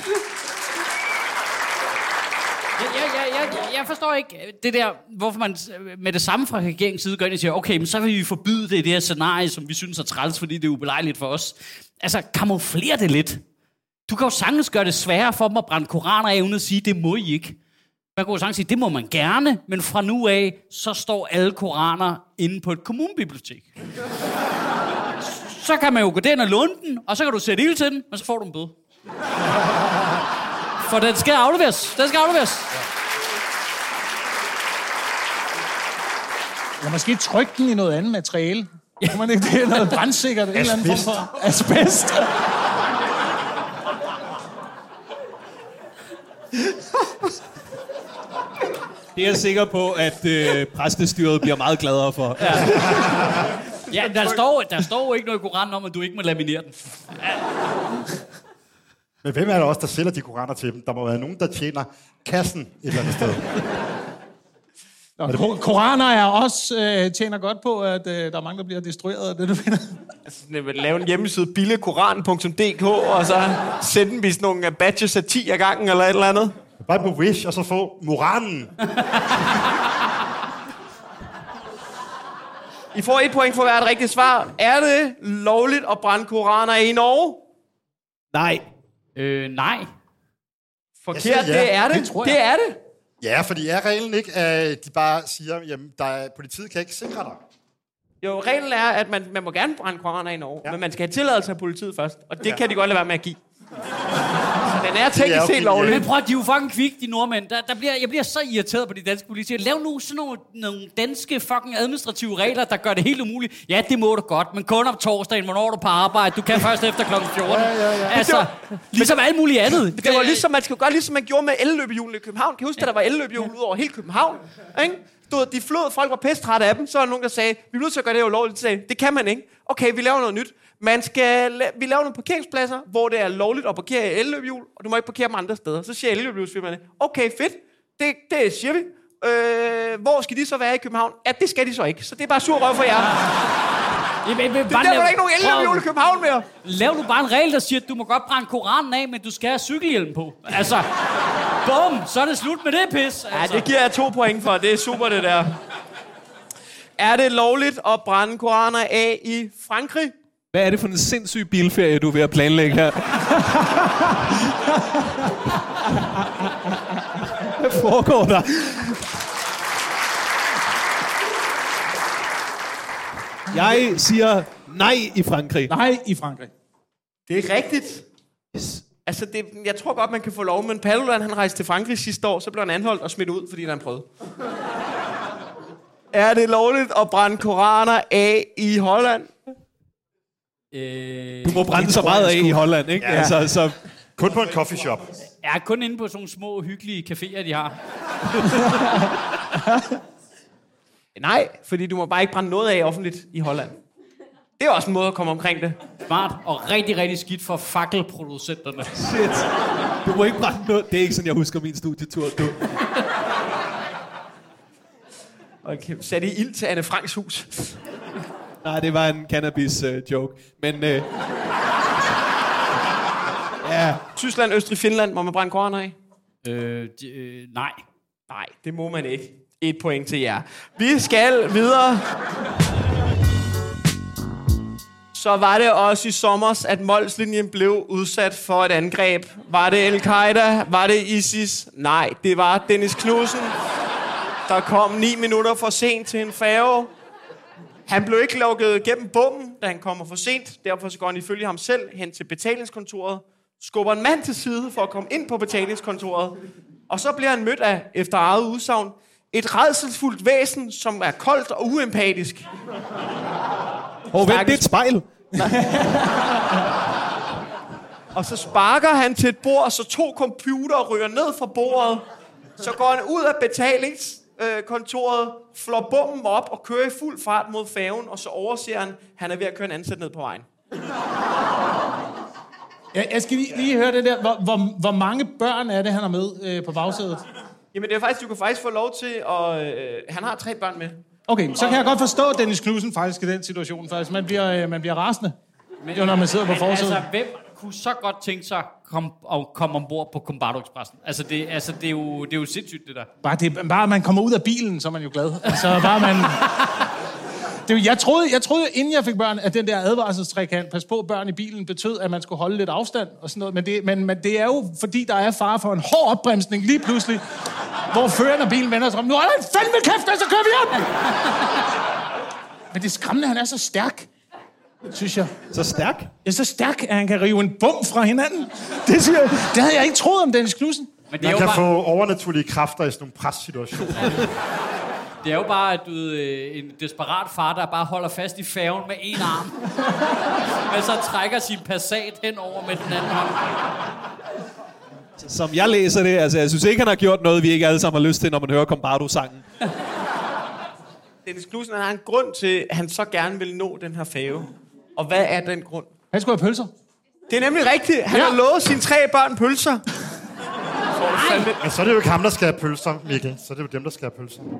Speaker 4: Jeg, jeg, jeg, jeg, jeg forstår ikke det der, hvorfor man med det samme fra regeringens side går ind og siger, okay, men så vil vi forbyde det i det her scenarie, som vi synes er træls, fordi det er ubelejligt for os. Altså, kamufler det lidt. Du kan jo sagtens gøre det sværere for dem at brænde koraner af, uden at sige, det må I ikke. Man kan jo sagtens sige, det må man gerne, men fra nu af, så står alle koraner inde på et kommunebibliotek. Så kan man jo gå den og låne den, og så kan du sætte ild til den, og så får du en bøde. For den skal afleveres. Den skal afleveres.
Speaker 9: Eller måske trykke den i noget andet materiale. Kan man ikke det? Noget brandsikkert. En eller anden form for asbest.
Speaker 3: Det er jeg sikker på, at øh, præstestyret bliver meget gladere for. Ja.
Speaker 4: Ja, der står, der står jo ikke noget i Koranen om, at du ikke må laminere den.
Speaker 8: Men hvem er der også, der sælger de koraner til dem? Der må være nogen, der tjener kassen et eller andet sted.
Speaker 9: Nå, kor- koraner er også øh, tjener godt på, at øh, der er mange, der bliver destrueret af det, du finder.
Speaker 1: Altså, lave en hjemmeside, billigkoran punktum d k, og så sende dem nogle badges af ti af gangen, eller et eller andet.
Speaker 8: Bare på Wish, og så få moranen.
Speaker 1: I får et point for hvert rigtigt svar. Er det lovligt at brænde koraner i Norge?
Speaker 3: Nej.
Speaker 4: Øh, nej.
Speaker 1: Forkert,
Speaker 8: ja.
Speaker 1: det er det.
Speaker 9: Det tror jeg.
Speaker 1: Det er det.
Speaker 8: Ja, fordi er reglen ikke, at de bare siger, jamen, der er, politiet kan ikke sikre dig.
Speaker 1: Jo, reglen er, at man, man må gerne brænde koraner i Norge, ja. Men man skal have tilladelse af politiet først, og det ja. kan de godt lade være med at give. Så den er teknisk set lovlig.
Speaker 4: Men prøv at de er jo fucking kvik, de nordmænd. Der, der bliver, jeg bliver så irriteret på de danske politikere. Lav nu sådan nogle, nogle danske fucking administrative regler, der gør det helt umuligt. Ja, det må du godt, men kun om torsdagen, hvornår er du på arbejde? Du kan først efter klokken fjorten. Ja, ja, ja. Altså,
Speaker 1: det var,
Speaker 4: ligesom alt muligt andet.
Speaker 1: Det, det var ligesom, man skulle gøre, ligesom man gjorde med elløbehjulene i København. Kan I huske, at der var elløbehjul ud over hele København? Ikke? Stod, de flod, folk var pestrætte af dem, så var der nogen, der sagde, vi er nødt til at gøre det ulovligt. De sagde, det kan man ikke. Okay, vi laver noget nyt. Man skal la- vi laver nogle parkeringspladser, hvor det er lovligt at parkere i elløbehjul, og du må ikke parkere dem andre steder. Så siger elløbehjulsfirmaerne, okay, fedt, det, det siger vi. Øh, hvor skal de så være i København? Ja, det skal de så ikke, så det er bare sur røv for jer.
Speaker 4: Ja, men, men,
Speaker 1: det er derfor, der ikke nogen elløbehjul i København mere.
Speaker 4: Lav du bare en regel, der siger, at du må godt brænde koranen af, men du skal have cykelhjelm på. Altså, bum, så er det slut med det pis. Altså.
Speaker 1: Ja, det giver jeg to point for, det er super det der. Er det lovligt at brænde koraner af i Frankrig?
Speaker 3: Hvad er det for en sindssyg bilferie, du er ved at planlægge her? Hvad foregår der? Jeg siger nej i Frankrig.
Speaker 9: Nej, i Frankrig.
Speaker 1: Det er rigtigt. Yes. Altså, det, jeg tror godt, man kan få lov, men Paludan, han rejste til Frankrig sidste år, så blev han anholdt og smidt ud, fordi han prøvede. Er det lovligt at brænde koraner af i Holland?
Speaker 4: Øh,
Speaker 3: Du må brænde så meget af i Holland, ikke?
Speaker 8: Ja.
Speaker 3: Altså, så...
Speaker 8: Kun på en coffeeshop.
Speaker 4: Jeg er kun inde på sådan nogle små, hyggelige caféer, de har.
Speaker 1: Nej, fordi du må bare ikke brænde noget af offentligt i Holland. Det er også en måde at komme omkring det.
Speaker 4: Smart og rigtig, rigtig skidt for fakkelproducenterne.
Speaker 3: Shit. Du må ikke brænde noget. Det er ikke sådan, jeg husker min studietur. Du.
Speaker 1: Okay, satte I ild til Anne Franks hus?
Speaker 3: Nej, det var en cannabis-joke. Uh, Men... Uh... ja.
Speaker 1: Tyskland, Østrig, Finland, må man brænde koraner af?
Speaker 4: Øh, de, øh, nej.
Speaker 1: Nej, det må man ikke. Et point til jer. Vi skal videre. Så var det også i sommers, at Molslinjen blev udsat for et angreb. Var det Al-Qaida? Var det ISIS? Nej, det var Dennis Knudsen, der kom ni minutter for sent til en færge. Han blev ikke lukket gennem bommen, da han kommer for sent. Derfor så går han ifølge ham selv hen til betalingskontoret, skubber en mand til side for at komme ind på betalingskontoret, og så bliver han mødt af, efter eget udsagn, et rædselsfuldt væsen, som er koldt og uempatisk.
Speaker 3: Åh, oh, vent, det er et spejl.
Speaker 1: Og så sparker han til et bord, så to computere ryger ned fra bordet. Så går han ud af betalingskontoret, flår bomben op og kører i fuld fart mod færgen, og så overser han, han er ved at køre en ansat ned på vejen.
Speaker 9: Jeg, jeg skal lige, lige høre det der. Hvor, hvor, hvor mange børn er det, han har med øh, på bagsædet?
Speaker 1: Jamen, det er faktisk, du kan faktisk få lov til at... Øh, han har tre børn med.
Speaker 9: Okay, så kan jeg godt forstå Dennis Knudsen faktisk i den situation. Faktisk. Man bliver, øh, man bliver rasende, men, jo, når man sidder på forsædet.
Speaker 4: Altså, hvem kunne så godt tænke sig at komme, at komme ombord på Combardo Expressen? Altså, det, altså det, er jo, det er jo sindssygt, det der.
Speaker 9: Bare, det, bare man kommer ud af bilen, så er man jo glad. Altså, bare man... Det, jeg, troede, jeg troede, inden jeg fik børn, at den der advarselstrækant, pas på børn i bilen, betød, at man skulle holde lidt afstand og sådan noget. Men det, men, men det er jo, fordi der er fare for en hård opbremsning lige pludselig, hvor føreren af bilen vender sig om. Nu er der en fandme kæft, så kører vi hjem! Men det er skræmmende, han er så stærk, synes jeg.
Speaker 3: Så stærk?
Speaker 9: Ja, så stærk, at han kan rive en bum fra hinanden. Det, siger, det havde jeg ikke troet om Dennis Knudsen.
Speaker 8: Men det man kan bare... få overnaturlige kræfter i sådan nogle pressituationer.
Speaker 4: Det er jo bare, at du er en desperat far, der bare holder fast i færgen med en arm. Men så trækker sin Passat henover med den anden hånd.
Speaker 3: Som jeg læser det, altså jeg synes ikke, han har gjort noget, vi ikke alle sammen har lyst til, når man hører Combardo-sangen.
Speaker 1: Dennis Knudsen har en grund til, at han så gerne vil nå den her færge. Og hvad er den grund?
Speaker 9: Han skulle have pølser.
Speaker 1: Det er nemlig rigtigt. Han ja. har lovet sine tre børn pølser. tror du fandme...
Speaker 8: Men så er det jo ikke ham, der skal have pølser, Mikkel. Så er det jo dem, der skal have pølser.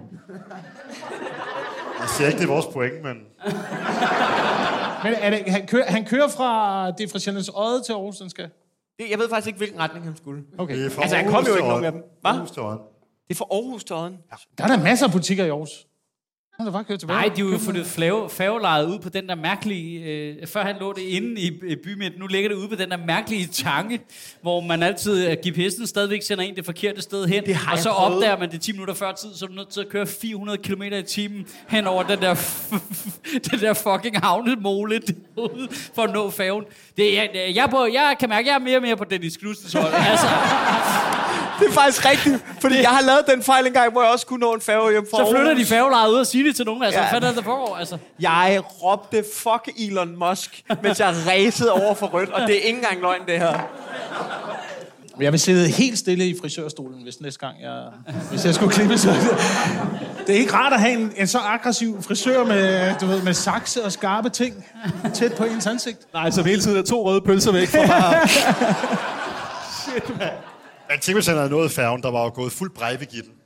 Speaker 8: Jeg siger ikke, det er vores point, men...
Speaker 9: Men er det, han, kører, han kører fra, det er fra Sjællands Odde til Aarhus, den skal?
Speaker 1: Det, jeg ved faktisk ikke, hvilken retning han skulle.
Speaker 9: Okay.
Speaker 8: Det er fra
Speaker 1: Altså, han
Speaker 8: Aarhus
Speaker 1: kom jo ikke
Speaker 8: til
Speaker 1: nogen af dem. Hvad?
Speaker 8: Aarhus til Odden.
Speaker 1: Det er fra Aarhus til Odden. Ja.
Speaker 9: Der er der masser af butikker i Aarhus. Han er bare kørt tilbage.
Speaker 4: Nej, de har jo fået det færgelejet ud på den der mærkelige... Øh, før han lå det inde i, i bymidten, nu ligger det ude på den der mærkelige tange, hvor man altid, uh, G P S'en stadigvæk sender en det forkerte sted hen, og så opdager man det ti minutter før tid, så er du nødt til at køre fire hundrede kilometer i timen hen over den der, den der fucking havnemole derude, for at nå færgen. Det, jeg, jeg, på, jeg kan mærke, at jeg er mere og mere på Dennis Knudsens hold. Altså...
Speaker 1: Det er faktisk rigtigt, fordi jeg har lavet den fejl engang, hvor jeg også kunne nå en færge hjem fra
Speaker 4: Så flytter
Speaker 1: Aarhus.
Speaker 4: de færgelejet ud og siger det til nogen. Altså,
Speaker 1: Ja.
Speaker 4: hvad fanden er det for? Altså.
Speaker 1: Jeg råbte fuck Elon Musk, mens jeg ræsede over for rødt, og det er ikke engang løgn, det her.
Speaker 9: Jeg vil sidde helt stille i frisørstolen, hvis næste gang jeg, hvis jeg skulle klippe så. Det er ikke rart at have en, en så aggressiv frisør med, du ved, med sakse og skarpe ting tæt på ens ansigt.
Speaker 3: Nej, som hele tiden er to røde pølser væk fra bare... Shit, man.
Speaker 8: Men tænk, hvis han havde nået færgen, der var jo gået fuld Breivik i den.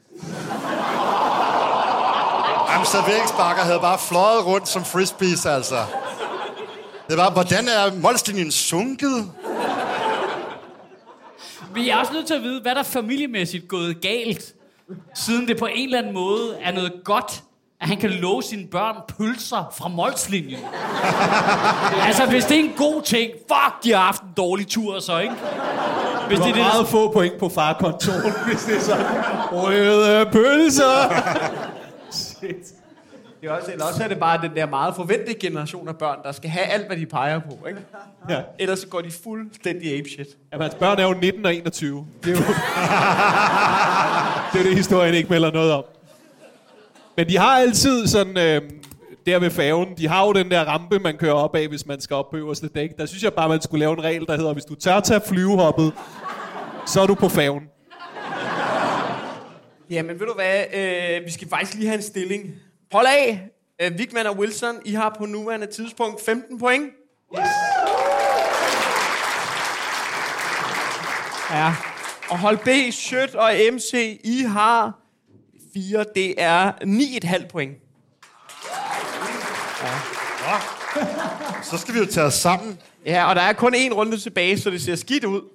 Speaker 8: Jamen, serveringsbakker havde bare fløjet rundt som frisbees, altså. Det var, hvordan er målslinjen sunket?
Speaker 4: Vi er også nødt til at vide, hvad der familiemæssigt gået galt, siden det på en eller anden måde er noget godt, at han kan love sine børn pølser fra Molslinjen. Altså, hvis det er en god ting, fuck, de har haft en dårlig tur så, ikke? Hvis
Speaker 3: Du
Speaker 4: det
Speaker 3: har
Speaker 4: er det,
Speaker 3: meget
Speaker 4: der...
Speaker 3: få point på farkontoren, hvis det er sådan. Røde pølser! Shit.
Speaker 1: Det er også, eller også er det bare den der meget forventede generation af børn, der skal have alt, hvad de peger på, ikke?
Speaker 3: Ja.
Speaker 1: Ellers så går de fuldstændig apeshit.
Speaker 3: Ja, hans børn er jo nitten og enogtyve. Det er jo det, er det, historien ikke melder noget om. Men de har altid sådan... Øh, der ved færgen, de har jo den der rampe, man kører op af, hvis man skal op på øverste dæk. Der synes jeg bare, man skulle lave en regel, der hedder, hvis du tør tage flyvehoppet, så er du på færgen.
Speaker 1: Jamen, ved du hvad? Øh, vi skal faktisk lige have en stilling. Hold af! Øh, Wigman og Wilson, I har på nuværende tidspunkt femten point. Yes. Ja. Og hold B, Schødt og M C, I har fire. Det er ni komma fem point.
Speaker 8: Ja. Så skal vi jo tage os sammen.
Speaker 1: Ja, og der er kun én runde tilbage, så det ser skidt ud.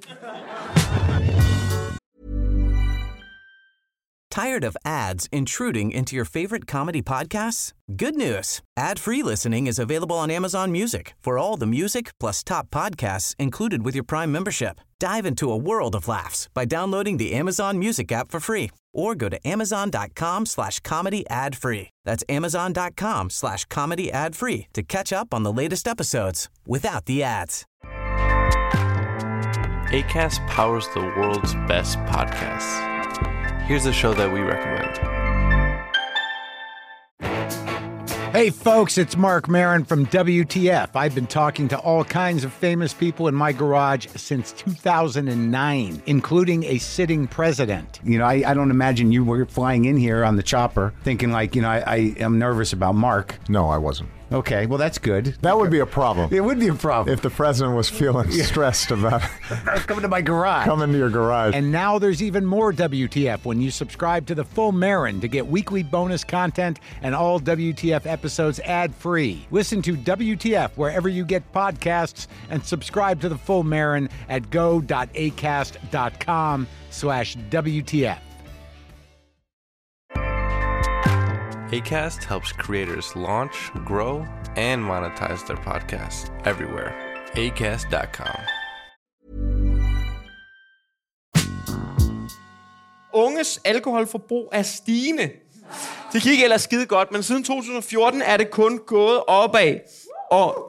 Speaker 5: Tired of ads intruding into your favorite comedy podcasts? Good news. Ad-free listening is available on Amazon Music for all the music plus top podcasts included with your Prime membership. Dive into a world of laughs by downloading the Amazon Music app for free or go to amazon.com slash comedy ad free. That's amazon.com slash comedy ad free to catch up on the latest episodes without the ads.
Speaker 10: Acast powers the world's best podcasts. Here's a show that we recommend.
Speaker 11: Hey folks, it's Mark Maron from W T F. I've been talking to all kinds of famous people in my garage since two thousand nine, including a sitting president. You know, I, I don't imagine you were flying in here on the chopper thinking like, you know, I, I am nervous about Mark.
Speaker 12: No, I wasn't.
Speaker 11: Okay, well, that's good.
Speaker 12: That would be a problem.
Speaker 11: It would be a problem.
Speaker 12: If the president was feeling stressed about
Speaker 11: coming to my garage.
Speaker 12: Coming to your garage.
Speaker 11: And now there's even more W T F when you subscribe to the full Marin to get weekly bonus content and all W T F episodes ad-free. Listen to W T F wherever you get podcasts and subscribe to the full Marin at go.acast.com slash WTF.
Speaker 10: Acast helps creators launch, grow, and monetize their podcasts everywhere. acast dot com.
Speaker 1: Unges alkoholforbrug er stigende. Det gik ellers skide godt, men siden to tusind og fjorten er det kun gået opad. Og...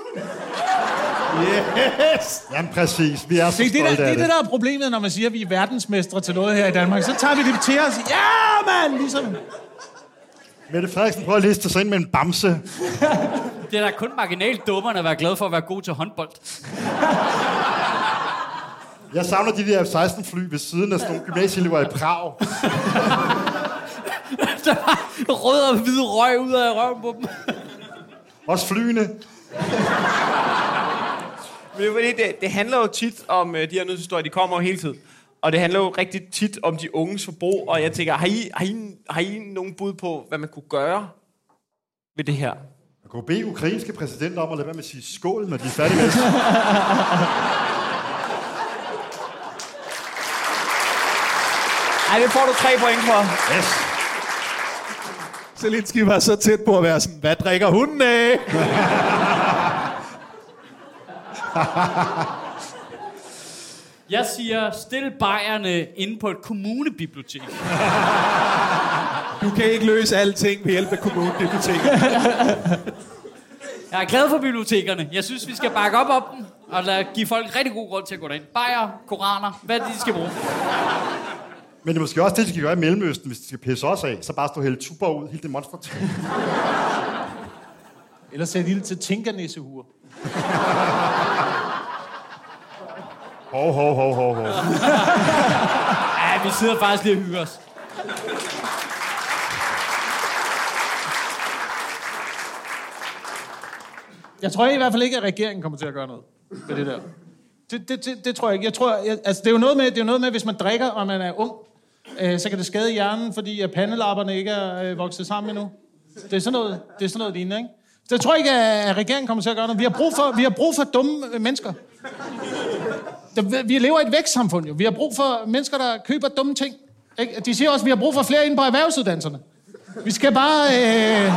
Speaker 8: Yes! Jamen præcis, vi er så
Speaker 9: det,
Speaker 8: stolte
Speaker 9: det,
Speaker 8: af
Speaker 9: der, det er
Speaker 8: det.
Speaker 9: det, der er problemet, når man siger, at vi er verdensmestre til noget her i Danmark. Så tager vi det til os. Ja, mand! Ligesom...
Speaker 8: Mette Frederiksen prøver at liste sig ind med en bamse.
Speaker 4: Det er da kun marginalt dummerne at være glad for at være god til håndbold.
Speaker 8: Jeg savner de der F seksten fly ved siden af sådan nogle gymnasieelever i Prag.
Speaker 4: Der var rød og hvid røg ud af røven på dem.
Speaker 8: Også flyene.
Speaker 1: Men det, det, det handler jo tit om uh, de her nyhedshistorier, de kommer jo hele tiden. Og det handler jo rigtig tit om de unges forbrug, og jeg tænker, har I, har I, har I nogen bud på, hvad man kunne gøre ved det her?
Speaker 8: Man kunne bede ukrainske præsidenter om at lade være med at sige skål, når de er færdige med.
Speaker 1: Ej, det får du tre point for.
Speaker 8: Yes.
Speaker 3: Zelensky var så tæt på at være sådan, hvad drikker hunden af?
Speaker 4: Jeg siger, stil bajerne inde på et kommunebibliotek.
Speaker 3: Du kan ikke løse alting ved hjælp af kommunebiblioteket.
Speaker 4: Jeg er glad for bibliotekerne. Jeg synes, vi skal bakke op om dem, og lade, give folk rigtig god grund til at gå derind. Bajer, koraner, hvad de skal bruge.
Speaker 8: Men det er måske også det, de skal gøre i Mellemøsten, hvis de skal pisse os af. Så bare stå helt tuber ud, helt det monster.
Speaker 9: Eller sæt ild til tinkernissehuer.
Speaker 8: Hov, hov, hov, hov, hov.
Speaker 4: Ja, vi sidder faktisk lige og hygger os.
Speaker 9: Jeg tror i hvert fald ikke, at regeringen kommer til at gøre noget med det der. Det, det, det, det tror jeg ikke. Jeg tror, jeg, altså, det er jo noget med, det er jo noget med, hvis man drikker, og man er ung, øh, så kan det skade hjernen, fordi at pandelapperne ikke er øh, vokset sammen endnu. Det er sådan noget, det er sådan noget lignende, ikke? Så jeg tror ikke, at regeringen kommer til at gøre noget. Vi har brug for, vi har brug for dumme mennesker. Vi lever i et vækstsamfund, jo. Vi har brug for mennesker, der køber dumme ting. Ikke? De siger også, at vi har brug for flere inde på erhvervsuddannelserne. Vi skal bare... Øh...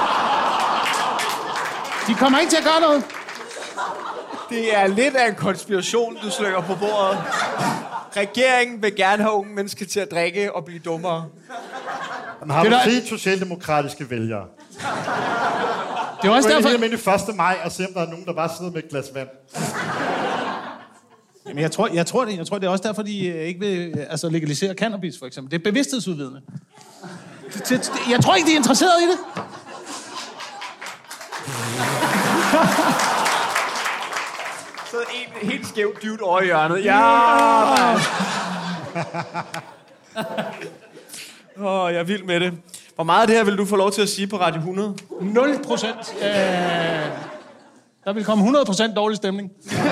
Speaker 9: De kommer ikke til at gøre noget.
Speaker 1: Det er lidt af en konspiration, du slynger på bordet. Regeringen vil gerne have unge mennesker til at drikke og blive dummere.
Speaker 8: Man har du set socialdemokratiske vælgere?
Speaker 9: Det er også
Speaker 8: derfor...
Speaker 9: derfor...
Speaker 8: Jeg mener første maj og se, om der er nogen, der bare sidder med et glas vand.
Speaker 9: Jamen, jeg tror, jeg tror det. Jeg tror det er også derfor, de ikke vil altså, legalisere cannabis, for eksempel. Det er bevidsthedsudvidende. Jeg tror ikke, de er interesseret i det.
Speaker 1: Så en helt skævt dude over i hjørnet. Ja! Åh, oh, jeg er vild med det. Hvor meget af det her vil du få lov til at sige på Radio hundrede?
Speaker 9: nul procent. Øh, der vil komme hundrede procent dårlig stemning.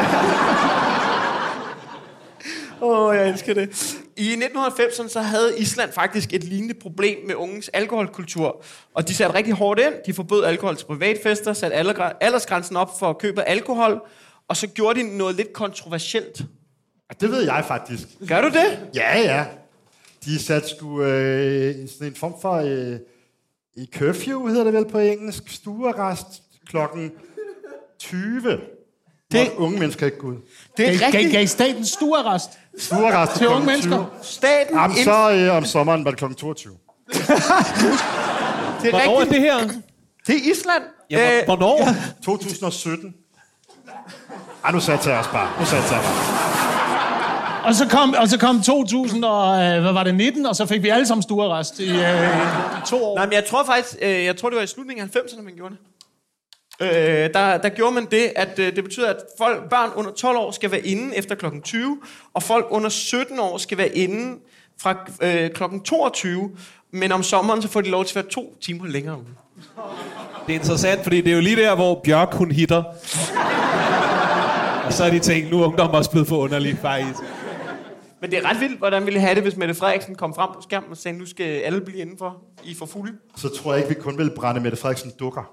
Speaker 1: Åh, oh, jeg elsker det. I nitten halvfemserne så havde Island faktisk et lignende problem med unges alkoholkultur. Og de satte rigtig hårdt ind. De forbød alkohol til privatfester, satte aldersgrænsen op for at købe alkohol, og så gjorde de noget lidt kontroversielt.
Speaker 8: Det ved jeg faktisk.
Speaker 1: Gør du det?
Speaker 8: Ja, ja. De satte sgu øh, sådan en form for øh, i curfew, hedder det vel på engelsk, stuearrest klokken tyve. Det unge mennesker ikke gå ud.
Speaker 9: Det er gav, gav, gav staten stuearrest?
Speaker 8: Stuearrest
Speaker 9: til unge mennesker?
Speaker 1: Staten?
Speaker 8: Jamen, så øh, om sommeren var det klokken toogtyve.
Speaker 1: Det er
Speaker 3: Hvornår er det her?
Speaker 1: Det er Island.
Speaker 3: Ja,
Speaker 1: Æh,
Speaker 3: hvornår? Ja.
Speaker 8: to tusind og sytten. Ej, nu satte jeg også bare. Nu satte jeg bare.
Speaker 9: Og så kom, og så kom to tusind og, øh, hvad var det, nitten, og så fik vi alle sammen stuearrest i, øh, i to år.
Speaker 1: Nej, men jeg tror faktisk, øh, jeg tror det var i slutningen af halvfemserne, man gjorde det. Øh, der, der gjorde man det, at øh, det betyder, at folk, børn under tolv år skal være inde efter klokken tyve, og folk under sytten år skal være inde fra øh, klokken toogtyve, men om sommeren så får de lov til at være to timer længere ude.
Speaker 3: Det er interessant, fordi det er jo lige der, hvor Bjørk, hun hitter. Og så er de tænkt, nu er ungdommen også blevet for underlig, faktisk.
Speaker 1: Men det er ret vildt, hvordan ville I have det, hvis Mette Frederiksen kom frem på skærmen og sagde, nu skal alle blive indenfor, I er for fulde.
Speaker 8: Så tror jeg ikke, vi kun vil brænde Mette Frederiksen dukker.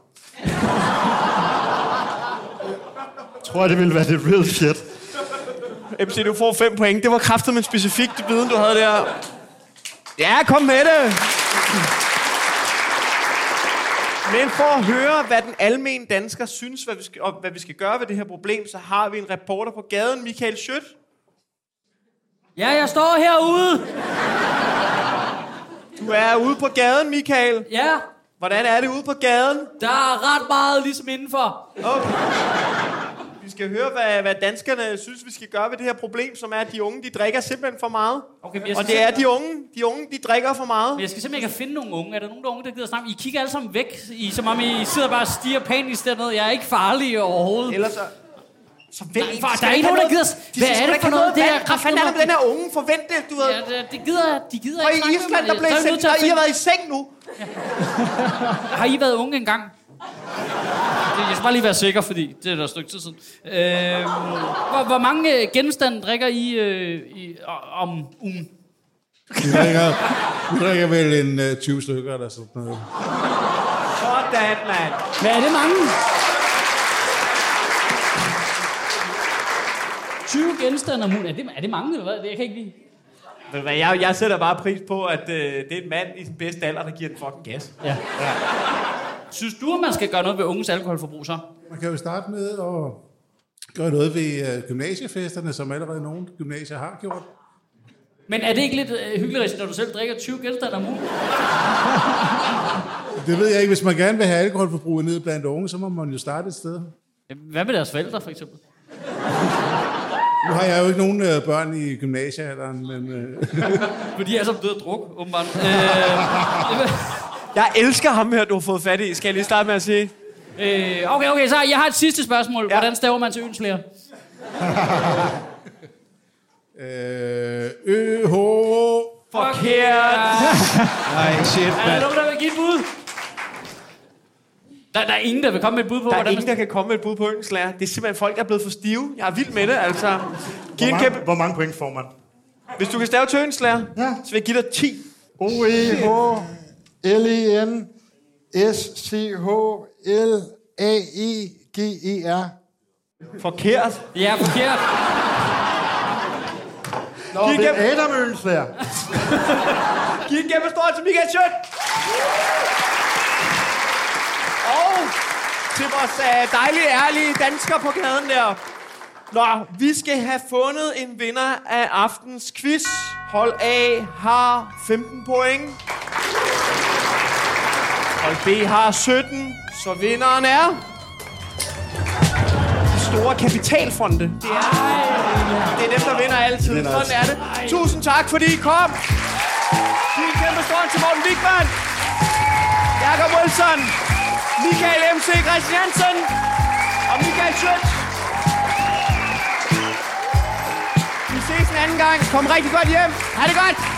Speaker 8: Tror jeg, det ville være det real shit.
Speaker 1: M C, du får fem point. Det var kraftigt med specifikt viden, du havde der. Ja, kom med det! Men for at høre, hvad den almene dansker synes, hvad vi skal, og hvad vi skal gøre ved det her problem, så har vi en reporter på gaden, Michael Schødt.
Speaker 4: Ja, jeg står herude.
Speaker 1: Du er ude på gaden, Michael.
Speaker 4: Ja.
Speaker 1: Hvordan er det ude på gaden?
Speaker 4: Der er ret meget ligesom indenfor.
Speaker 1: Okay. Vi skal høre, hvad, hvad danskerne synes, vi skal gøre ved det her problem, som er, at de unge, de drikker simpelthen for meget.
Speaker 4: Okay,
Speaker 1: og det er de unge, de unge, de drikker for meget.
Speaker 4: Men jeg skal simpelthen ikke finde nogle unge. Er der nogen der unge, der gider snakke? I kigger alle sammen væk, I, som om I sidder bare og stiger panisk dernede. Jeg er ikke farlig overhovedet.
Speaker 1: Ellers så... Så vent,
Speaker 4: Nej, far, der er ikke nogen, der gider...
Speaker 1: De
Speaker 4: hvad er det for noget?
Speaker 1: Det er hvad fanden er det, den her unge? Forvent det, du ved.
Speaker 4: Ja, det, det gider, de gider
Speaker 1: og
Speaker 4: ikke
Speaker 1: i Island, der blev sendt, der I har været i seng nu.
Speaker 4: Ja. Har I været unge engang? jeg skal bare lige være sikker, fordi det er der et stykke tid siden. Øh, hvor, hvor mange genstande drikker I, øh, i om ugen?
Speaker 13: Vi drikker, vi drikker vel en uh, tyve stykker eller sådan noget.
Speaker 1: Sådan, mand.
Speaker 4: Hvad er det mange? tyve genstande om ugen. Er det, er det mange, eller hvad? Jeg kan ikke lide.
Speaker 1: Ved du hvad, jeg, jeg sætter bare pris på, at øh, det er en mand i sin bedste alder, der giver den fucking gas.
Speaker 4: Ja. ja. Synes du, at man skal gøre noget ved unges alkoholforbrug så?
Speaker 13: Man kan jo starte med at gøre noget ved uh, gymnasiefesterne, som allerede nogle gymnasier har gjort.
Speaker 4: Men er det ikke lidt øh, hyggeligt, når du selv drikker tyve genstande om ugen?
Speaker 13: Det ved jeg ikke. Hvis man gerne vil have alkoholforbruget ned blandt unge, så må man jo starte et sted.
Speaker 4: Hvad med deres forældre, for eksempel?
Speaker 13: Nu har jeg jo ikke nogen øh, børn i gymnasiealderen, men... Øh...
Speaker 4: Men de er så døde druk, åbenbart. Øh,
Speaker 1: jeg elsker ham her, du har fået fat i. Skal jeg lige starte med at sige?
Speaker 4: Øh, okay, okay, så jeg har et sidste spørgsmål. Ja. Hvordan staver man til Ønslæger?
Speaker 13: øh, Ø-H...
Speaker 1: Forkert!
Speaker 3: Nej, shit,
Speaker 4: mand. Er der nogen, der vil give et bud? Der, der er ingen, der vil komme med et bud på,
Speaker 1: der er
Speaker 4: hvordan
Speaker 1: ingen, der kan komme med et bud på Ønslærer. Det er simpelthen folk, der er blevet for stive. Jeg er vild med det, altså.
Speaker 8: Hvor mange, kæmpe... hvor mange point får man?
Speaker 1: Hvis du kan stave til Ønslærer,
Speaker 8: ja.
Speaker 1: så vil jeg give dig ti.
Speaker 8: O E H L E N S C H L A E G E R.
Speaker 1: Forkert.
Speaker 4: Ja, forkert.
Speaker 8: Nå, det er Adam Ønslærer.
Speaker 1: Giv en kæmpe stor til Michael Schødt. Og til vores uh, dejlige, ærlige danskere på gaden der. Nå, vi skal have fundet en vinder af aftens quiz. Hold A har femten point. Hold B har sytten. Så vinderen er... de store kapitalfonde. Det er, det er dem, der vinder altid. Sådan er det. Tusind tak, fordi I kom. Giv en kæmpe stor til Morten Wigman. Jakob Wilson. Michael M C Christiansen og Michael Schødt. Vi ses en anden gang. Kom rigtig godt hjem. Ha' det godt.